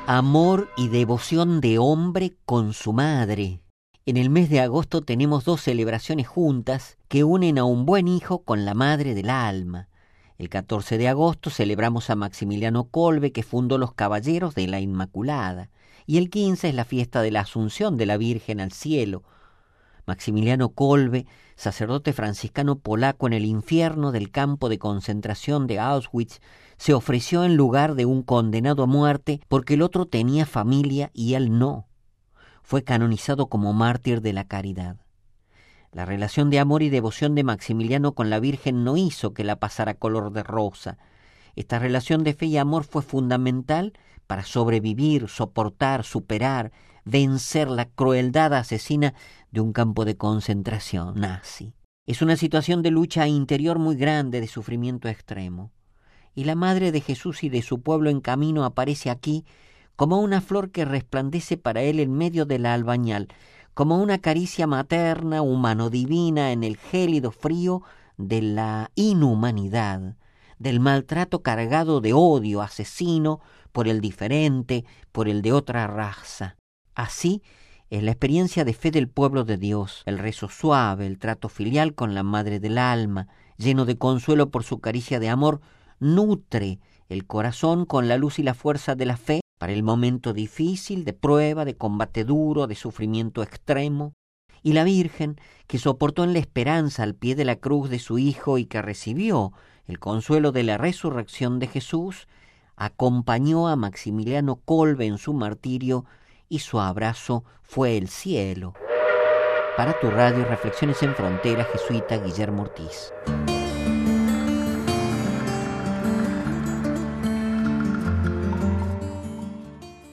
Amor y devoción de hombre con su madre. En el mes de agosto tenemos dos celebraciones juntas que unen a un buen hijo con la madre del alma. El 14 de agosto celebramos a Maximiliano Kolbe, que fundó los Caballeros de la Inmaculada, y el 15 es la fiesta de la Asunción de la Virgen al cielo. Maximiliano Kolbe, sacerdote franciscano polaco en el infierno del campo de concentración de Auschwitz, se ofreció en lugar de un condenado a muerte porque el otro tenía familia y él no. Fue canonizado como mártir de la caridad. La relación de amor y devoción de Maximiliano con la Virgen no hizo que la pasara color de rosa. Esta relación de fe y amor fue fundamental para sobrevivir, soportar, superar, vencer la crueldad asesina de un campo de concentración nazi. Es una situación de lucha interior muy grande, de sufrimiento extremo. Y la Madre de Jesús y de su pueblo en camino aparece aquí como una flor que resplandece para él en medio del albañal, como una caricia materna, humano-divina en el gélido frío de la inhumanidad, del maltrato cargado de odio asesino por el diferente, por el de otra raza. Así es la experiencia de fe del pueblo de Dios, el rezo suave, el trato filial con la Madre del alma, lleno de consuelo por su caricia de amor, nutre el corazón con la luz y la fuerza de la fe para el momento difícil, de prueba, de combate duro, de sufrimiento extremo. Y la Virgen, que soportó en la esperanza al pie de la cruz de su Hijo y que recibió el consuelo de la resurrección de Jesús, acompañó a Maximiliano Kolbe en su martirio y su abrazo fue el cielo. Para tu radio, Reflexiones en Frontera, jesuita Guillermo Ortiz.